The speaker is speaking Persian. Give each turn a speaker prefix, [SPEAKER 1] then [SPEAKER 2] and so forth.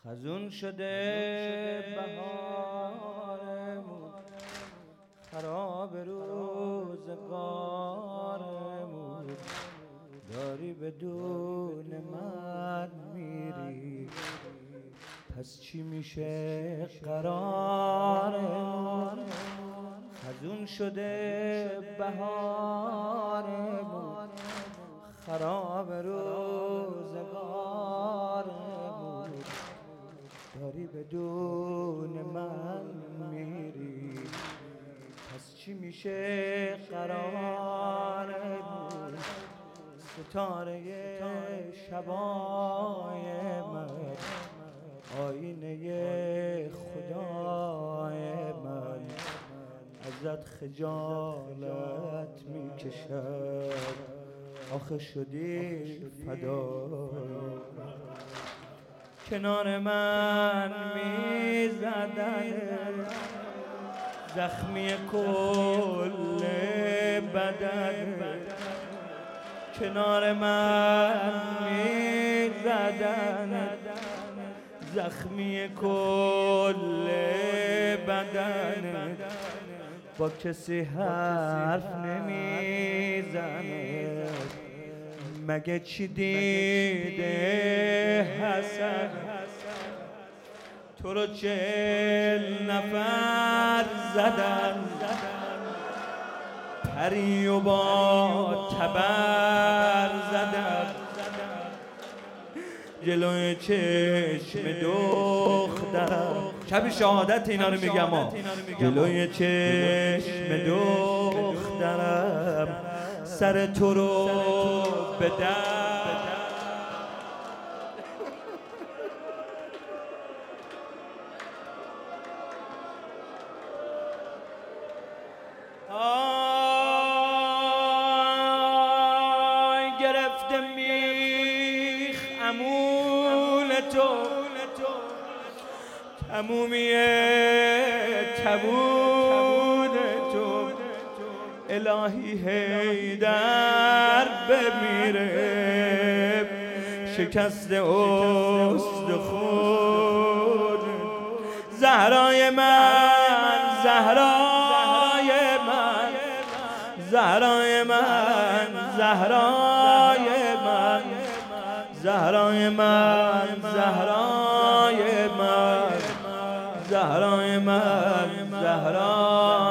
[SPEAKER 1] خزون شده بهارمون، خراب روزگارمون، داری بدون من میری، پس چی میشه قرارمون؟ خزون شده بهارمون، خراب روزگارمون، داری بدون من میری، پس چی میشه قرارمون؟ ستاره شبای من، آینه خدای من، ازت خجالت میکشد، آخه شدی فدای. کنار من میزدن زخمی کل بدن، کنار من میزدن زخمی کل بدن، با کسی حرف نمیزنه، مگه چی دیده حسن؟ تو رو 40 نفر زدن، پری و با تبر زدن، جلوی چشم دخترم، شب شهادت اینا رو میگم ها، جلوی چشم دخترم سر تو رو به در. گرفته میخ امون تو، تمومیه تمون تو، الهی حیدر بمیره، شکست استخون، زهرای من، زهرای من، زهرای من، زهرای من، زهرای من، زهرای من، زهرای من، زهرای